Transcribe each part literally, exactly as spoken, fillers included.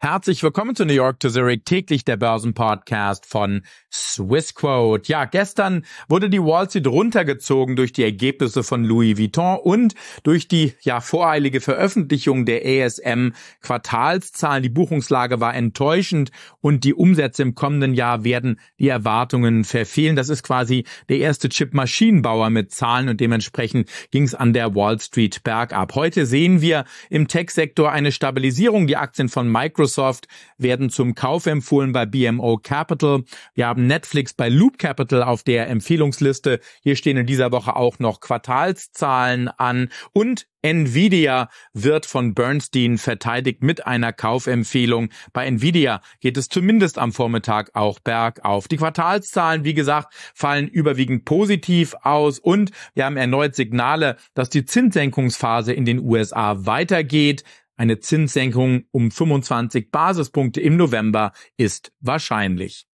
Herzlich willkommen zu New York to Zurich, täglich der Börsenpodcast von Swissquote. Ja, gestern wurde die Wall Street runtergezogen durch die Ergebnisse von Louis Vuitton und durch die ja voreilige Veröffentlichung der A S M-Quartalszahlen. Die Buchungslage war enttäuschend und die Umsätze im kommenden Jahr werden die Erwartungen verfehlen. Das ist quasi der erste Chip-Maschinenbauer mit Zahlen und dementsprechend ging es an der Wall Street bergab. Heute sehen wir im Tech-Sektor eine Stabilisierung. Die Aktien von Microsoft werden zum Kauf empfohlen bei B M O Capital. Wir haben Netflix bei Loop Capital auf der Empfehlungsliste. Hier stehen in dieser Woche auch noch Quartalszahlen an und Nvidia wird von Bernstein verteidigt mit einer Kaufempfehlung. Bei Nvidia geht es zumindest am Vormittag auch bergauf. Die Quartalszahlen, wie gesagt, fallen überwiegend positiv aus und wir haben erneut Signale, dass die Zinssenkungsphase in den U S A weitergeht. Eine Zinssenkung um fünfundzwanzig Basispunkte im November ist wahrscheinlich.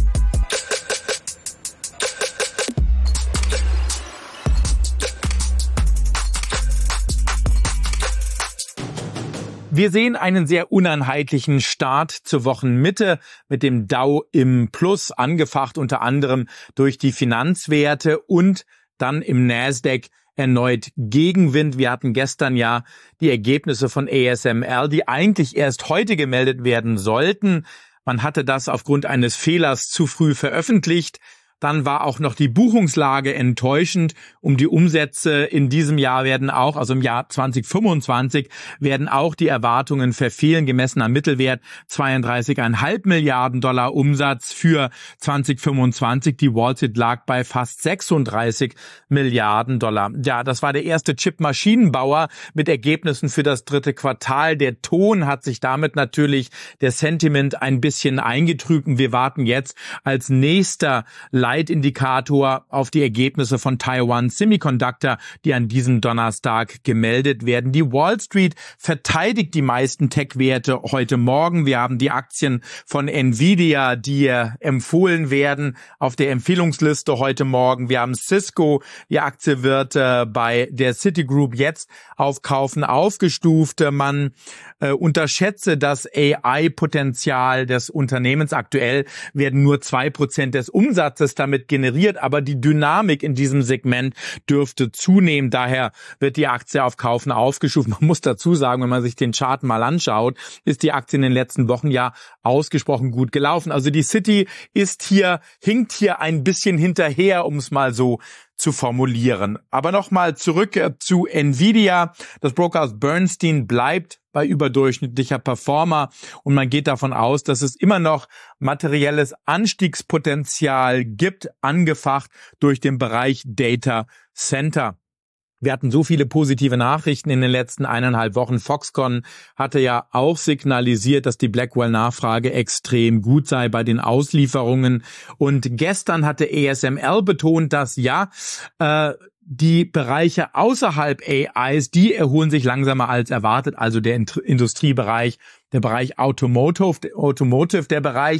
Wir sehen einen sehr uneinheitlichen Start zur Wochenmitte mit dem Dow im Plus, angefacht unter anderem durch die Finanzwerte und dann im Nasdaq erneut Gegenwind. Wir hatten gestern ja die Ergebnisse von A S M L, die eigentlich erst heute gemeldet werden sollten. Man hatte das aufgrund eines Fehlers zu früh veröffentlicht. Dann war auch noch die Buchungslage enttäuschend. Um die Umsätze in diesem Jahr werden auch, also im Jahr zwanzig fünfundzwanzig, werden auch die Erwartungen verfehlen. Gemessen am Mittelwert zweiunddreißig Komma fünf Milliarden Dollar Umsatz für zwanzig fünfundzwanzig. Die Wall Street lag bei fast sechsunddreißig Milliarden Dollar. Ja, das war der erste Chip-Maschinenbauer mit Ergebnissen für das dritte Quartal. Der Ton hat sich damit natürlich, der Sentiment ein bisschen eingetrübt. Wir warten jetzt als nächster Leitindikator auf die Ergebnisse von Taiwan Semiconductor, die an diesem Donnerstag gemeldet werden. Die Wall Street verteidigt die meisten Tech-Werte heute Morgen. Wir haben die Aktien von Nvidia, die empfohlen werden auf der Empfehlungsliste heute Morgen. Wir haben Cisco, die Aktie wird äh, bei der Citigroup jetzt auf Kaufen aufgestuft. Man äh, unterschätze das A I-Potenzial des Unternehmens. Aktuell werden nur zwei Prozent des Umsatzes damit generiert, aber die Dynamik in diesem Segment dürfte zunehmen. Daher wird die Aktie auf Kaufen aufgestuft. Man muss dazu sagen, wenn man sich den Chart mal anschaut, ist die Aktie in den letzten Wochen ja ausgesprochen gut gelaufen. Also die Citi ist hier, hinkt hier ein bisschen hinterher, um es mal so zu formulieren. Aber nochmal zurück zu Nvidia. Das Brokerhaus Bernstein bleibt bei überdurchschnittlicher Performer und man geht davon aus, dass es immer noch materielles Anstiegspotenzial gibt, angefacht durch den Bereich Data Center. Wir hatten so viele positive Nachrichten in den letzten eineinhalb Wochen. Foxconn hatte ja auch signalisiert, dass die Blackwell-Nachfrage extrem gut sei bei den Auslieferungen. Und gestern hatte A S M L betont, dass ja, äh, die Bereiche außerhalb A Is, die erholen sich langsamer als erwartet. Also der Industriebereich, der Bereich Automotive, Automotive, der Bereich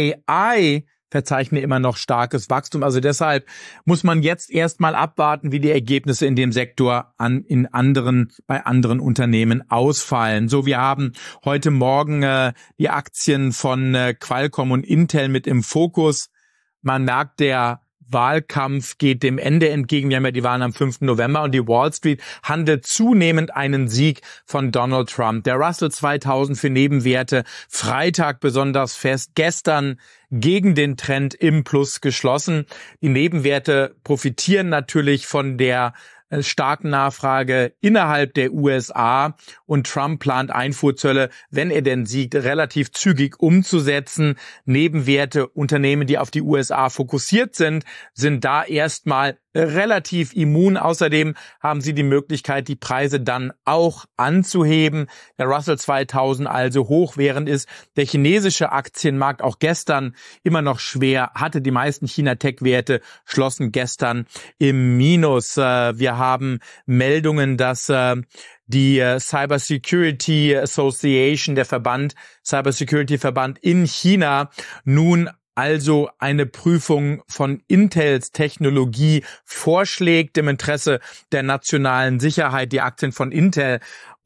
A I verzeichne immer noch starkes Wachstum. Also deshalb muss man jetzt erstmal abwarten, wie die Ergebnisse in dem Sektor an, in anderen, bei anderen Unternehmen ausfallen. So, wir haben heute Morgen äh, die Aktien von äh, Qualcomm und Intel mit im Fokus. Man merkt, der Wahlkampf geht dem Ende entgegen. Wir haben ja die Wahlen am fünften November und die Wall Street handelt zunehmend einen Sieg von Donald Trump. Der Russell zweitausend für Nebenwerte Freitag besonders fest, gestern gegen den Trend im Plus geschlossen. Die Nebenwerte profitieren natürlich von der starken Nachfrage innerhalb der U S A und Trump plant Einfuhrzölle, wenn er denn siegt, relativ zügig umzusetzen. Nebenwerte, Unternehmen, die auf die U S A fokussiert sind, sind da erstmal relativ immun. Außerdem haben sie die Möglichkeit, die Preise dann auch anzuheben. Der Russell zweitausend also hoch, während ist der chinesische Aktienmarkt auch gestern immer noch schwer hatte. Die meisten China-Tech-Werte schlossen gestern im Minus. Wir haben Meldungen, dass die Cyber Security Association, der Verband, Cyber Security Verband in China, nun also eine Prüfung von Intels Technologie vorschlägt im Interesse der nationalen Sicherheit. Die Aktien von Intel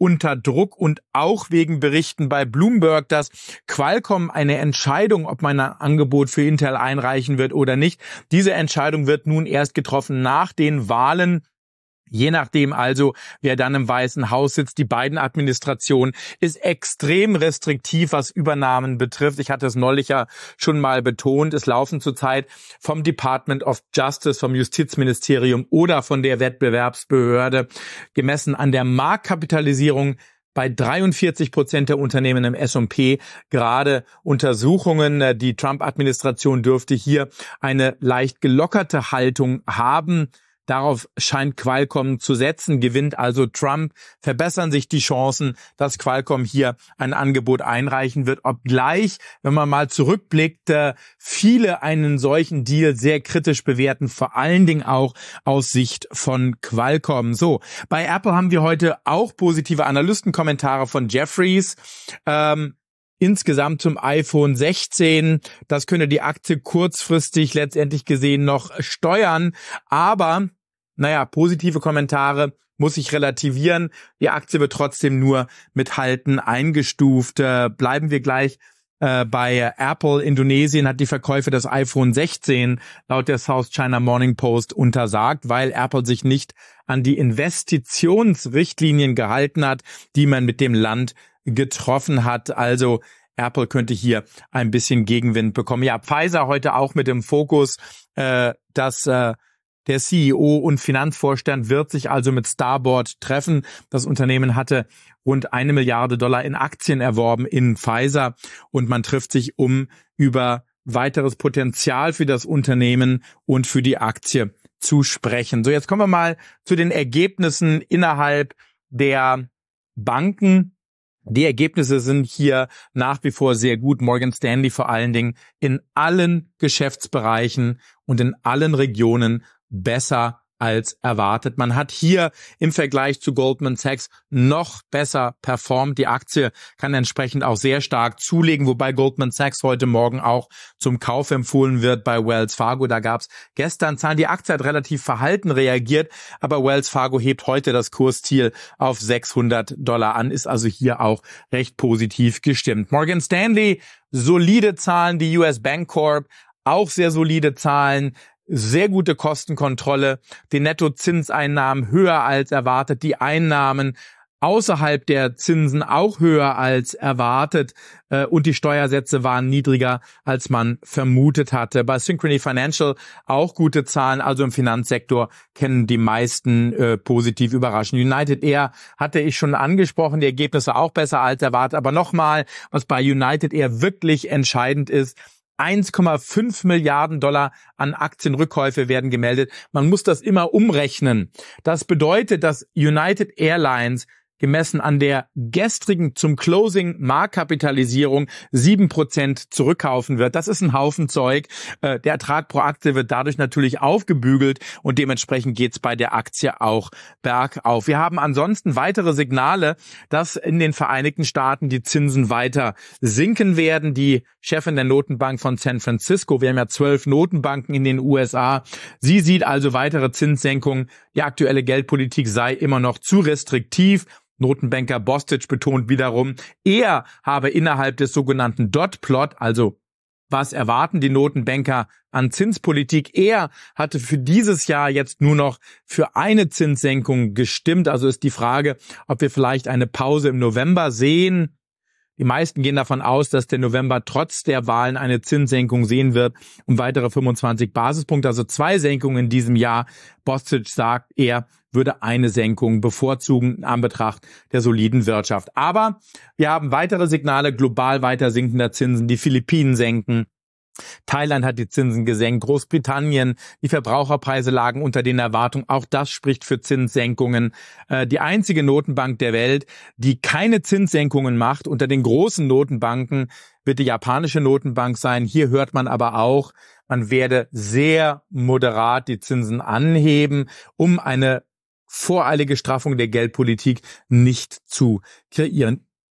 unter Druck und auch wegen Berichten bei Bloomberg, dass Qualcomm eine Entscheidung, ob man ein Angebot für Intel einreichen wird oder nicht. Diese Entscheidung wird nun erst getroffen nach den Wahlen. Je nachdem also, wer dann im Weißen Haus sitzt, die Biden-Administration ist extrem restriktiv, was Übernahmen betrifft. Ich hatte es neulich ja schon mal betont. Es laufen zurzeit vom Department of Justice, vom Justizministerium oder von der Wettbewerbsbehörde, gemessen an der Marktkapitalisierung, bei dreiundvierzig Prozent der Unternehmen im S und P gerade Untersuchungen. Die Trump-Administration dürfte hier eine leicht gelockerte Haltung haben. Darauf scheint Qualcomm zu setzen, gewinnt also Trump, verbessern sich die Chancen, dass Qualcomm hier ein Angebot einreichen wird, obgleich, wenn man mal zurückblickt, viele einen solchen Deal sehr kritisch bewerten, vor allen Dingen auch aus Sicht von Qualcomm. So, bei Apple haben wir heute auch positive Analystenkommentare von Jefferies. Ähm, Insgesamt zum iPhone sechzehn, das könne die Aktie kurzfristig letztendlich gesehen noch steuern, aber naja, positive Kommentare muss ich relativieren. Die Aktie wird trotzdem nur mit Halten eingestuft. Äh, bleiben wir gleich äh, bei Apple. Indonesien hat die Verkäufe des iPhone sechzehn laut der South China Morning Post untersagt, weil Apple sich nicht an die Investitionsrichtlinien gehalten hat, die man mit dem Land getroffen hat. Also Apple könnte hier ein bisschen Gegenwind bekommen. Ja, Pfizer heute auch mit dem Fokus, äh, dass äh, der C E O und Finanzvorstand wird sich also mit Starboard treffen. Das Unternehmen hatte rund eine Milliarde Dollar in Aktien erworben in Pfizer und man trifft sich, um über weiteres Potenzial für das Unternehmen und für die Aktie zu sprechen. So, jetzt kommen wir mal zu den Ergebnissen innerhalb der Banken. Die Ergebnisse sind hier nach wie vor sehr gut. Morgan Stanley vor allen Dingen in allen Geschäftsbereichen und in allen Regionen besser als erwartet. Man hat hier im Vergleich zu Goldman Sachs noch besser performt. Die Aktie kann entsprechend auch sehr stark zulegen, wobei Goldman Sachs heute Morgen auch zum Kauf empfohlen wird bei Wells Fargo. Da gab es gestern Zahlen. Die Aktie hat relativ verhalten reagiert, aber Wells Fargo hebt heute das Kursziel auf sechshundert Dollar an, ist also hier auch recht positiv gestimmt. Morgan Stanley, solide Zahlen, die U S Bancorp, auch sehr solide Zahlen. Sehr gute Kostenkontrolle, die Nettozinseinnahmen höher als erwartet, die Einnahmen außerhalb der Zinsen auch höher als erwartet äh, und die Steuersätze waren niedriger, als man vermutet hatte. Bei Synchrony Financial auch gute Zahlen, also im Finanzsektor können die meisten äh, positiv überraschen. United Air hatte ich schon angesprochen, die Ergebnisse auch besser als erwartet, aber nochmal, was bei United Air wirklich entscheidend ist, eins Komma fünf Milliarden Dollar an Aktienrückkäufe werden gemeldet. Man muss das immer umrechnen. Das bedeutet, dass United Airlines gemessen an der gestrigen zum Closing Marktkapitalisierung sieben Prozent zurückkaufen wird. Das ist ein Haufen Zeug. Der Ertrag pro Aktie wird dadurch natürlich aufgebügelt und dementsprechend geht's bei der Aktie auch bergauf. Wir haben ansonsten weitere Signale, dass in den Vereinigten Staaten die Zinsen weiter sinken werden. Die Chefin der Notenbank von San Francisco, wir haben ja zwölf Notenbanken in den U S A, sie sieht also weitere Zinssenkungen. Die aktuelle Geldpolitik sei immer noch zu restriktiv. Notenbanker Bostic betont wiederum, er habe innerhalb des sogenannten Dot-Plot, also was erwarten die Notenbanker an Zinspolitik, er hatte für dieses Jahr jetzt nur noch für eine Zinssenkung gestimmt. Also ist die Frage, ob wir vielleicht eine Pause im November sehen. Die meisten gehen davon aus, dass der November trotz der Wahlen eine Zinssenkung sehen wird um weitere fünfundzwanzig Basispunkte, also zwei Senkungen in diesem Jahr. Bostic sagt, er würde eine Senkung bevorzugen in Anbetracht der soliden Wirtschaft. Aber wir haben weitere Signale global weiter sinkender Zinsen. Die Philippinen senken. Thailand hat die Zinsen gesenkt, Großbritannien, die Verbraucherpreise lagen unter den Erwartungen, auch das spricht für Zinssenkungen. Äh, die einzige Notenbank der Welt, die keine Zinssenkungen macht, unter den großen Notenbanken wird die japanische Notenbank sein. Hier hört man aber auch, man werde sehr moderat die Zinsen anheben, um eine voreilige Straffung der Geldpolitik nicht zu kreieren.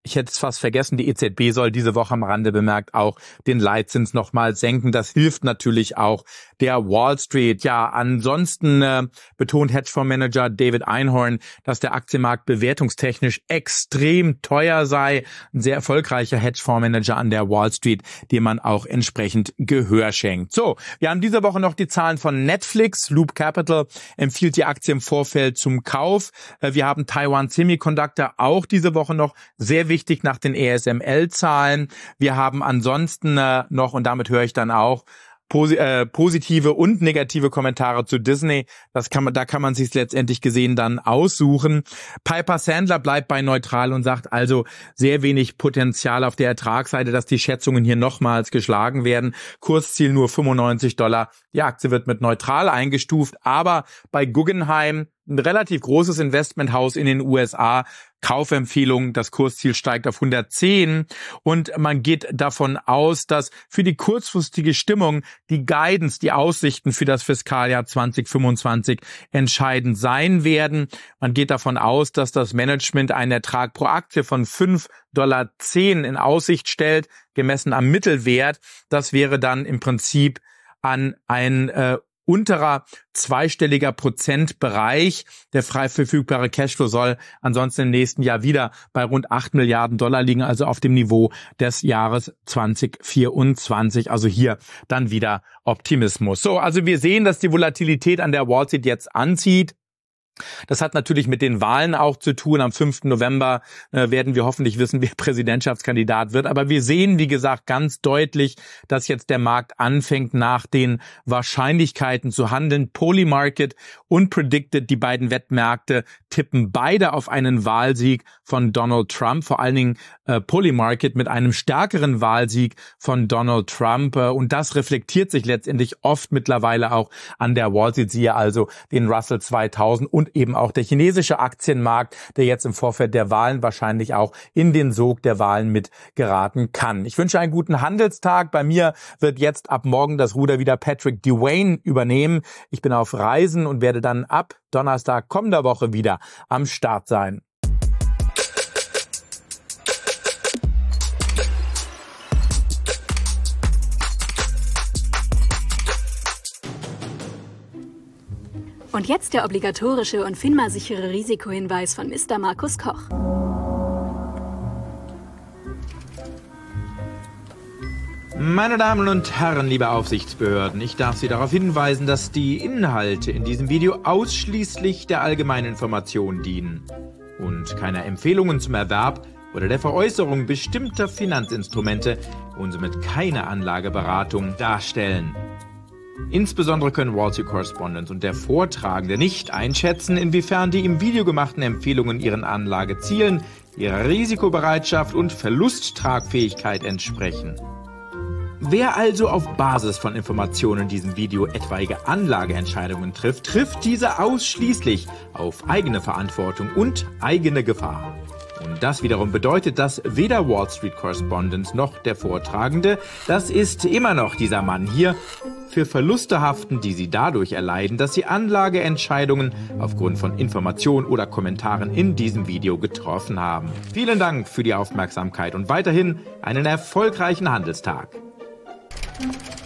ich hätte es fast vergessen, die E Z B soll diese Woche am Rande bemerkt auch den Leitzins nochmal senken. Das hilft natürlich auch der Wall Street. Ja, ansonsten äh, betont Hedgefondsmanager David Einhorn, dass der Aktienmarkt bewertungstechnisch extrem teuer sei. Ein sehr erfolgreicher Hedgefondsmanager an der Wall Street, dem man auch entsprechend Gehör schenkt. So, wir haben diese Woche noch die Zahlen von Netflix. Loop Capital empfiehlt die Aktie im Vorfeld zum Kauf. Äh, wir haben Taiwan Semiconductor auch diese Woche noch, sehr wichtig nach den A S M L-Zahlen. Wir haben ansonsten äh, noch, und damit höre ich dann auch, Posi- äh, positive und negative Kommentare zu Disney. Das kann man, da kann man sich letztendlich gesehen dann aussuchen. Piper Sandler bleibt bei neutral und sagt also sehr wenig Potenzial auf der Ertragsseite, dass die Schätzungen hier nochmals geschlagen werden. Kursziel nur fünfundneunzig Dollar. Die Aktie wird mit neutral eingestuft, aber bei Guggenheim, ein relativ großes Investmenthaus in den U S A, Kaufempfehlung, das Kursziel steigt auf hundertzehn und man geht davon aus, dass für die kurzfristige Stimmung die Guidance, die Aussichten für das Fiskaljahr zwanzig fünfundzwanzig entscheidend sein werden. Man geht davon aus, dass das Management einen Ertrag pro Aktie von fünf Komma zehn Dollar in Aussicht stellt, gemessen am Mittelwert. Das wäre dann im Prinzip an ein äh, unterer zweistelliger Prozentbereich. Der frei verfügbare Cashflow soll ansonsten im nächsten Jahr wieder bei rund acht Milliarden Dollar liegen, also auf dem Niveau des Jahres zwanzig vierundzwanzig. Also hier dann wieder Optimismus. So, also wir sehen, dass die Volatilität an der Wall Street jetzt anzieht. Das hat natürlich mit den Wahlen auch zu tun. Am fünften November äh, werden wir hoffentlich wissen, wer Präsidentschaftskandidat wird. Aber wir sehen, wie gesagt, ganz deutlich, dass jetzt der Markt anfängt, nach den Wahrscheinlichkeiten zu handeln. Polymarket und Predicted, die beiden Wettmärkte, tippen beide auf einen Wahlsieg von Donald Trump. Vor allen Dingen äh, Polymarket mit einem stärkeren Wahlsieg von Donald Trump. Äh, und das reflektiert sich letztendlich oft mittlerweile auch an der Wall Street. Siehe also den Russell zweitausend und eben auch der chinesische Aktienmarkt, der jetzt im Vorfeld der Wahlen wahrscheinlich auch in den Sog der Wahlen mit geraten kann. Ich wünsche einen guten Handelstag. Bei mir wird jetzt ab morgen das Ruder wieder Patrick Dewayne übernehmen. Ich bin auf Reisen und werde dann ab Donnerstag kommender Woche wieder am Start sein. Und jetzt der obligatorische und FINMA-sichere Risikohinweis von Mister Markus Koch. Meine Damen und Herren, liebe Aufsichtsbehörden, ich darf Sie darauf hinweisen, dass die Inhalte in diesem Video ausschließlich der allgemeinen Information dienen und keine Empfehlungen zum Erwerb oder der Veräußerung bestimmter Finanzinstrumente und somit keine Anlageberatung darstellen. Insbesondere können Wall Street Correspondent und der Vortragende nicht einschätzen, inwiefern die im Video gemachten Empfehlungen ihren Anlagezielen, ihrer Risikobereitschaft und Verlusttragfähigkeit entsprechen. Wer also auf Basis von Informationen in diesem Video etwaige Anlageentscheidungen trifft, trifft diese ausschließlich auf eigene Verantwortung und eigene Gefahr. Und das wiederum bedeutet, dass weder Wall Street Correspondent noch der Vortragende, das ist immer noch dieser Mann hier, für Verluste haften, die sie dadurch erleiden, dass sie Anlageentscheidungen aufgrund von Informationen oder Kommentaren in diesem Video getroffen haben. Vielen Dank für die Aufmerksamkeit und weiterhin einen erfolgreichen Handelstag.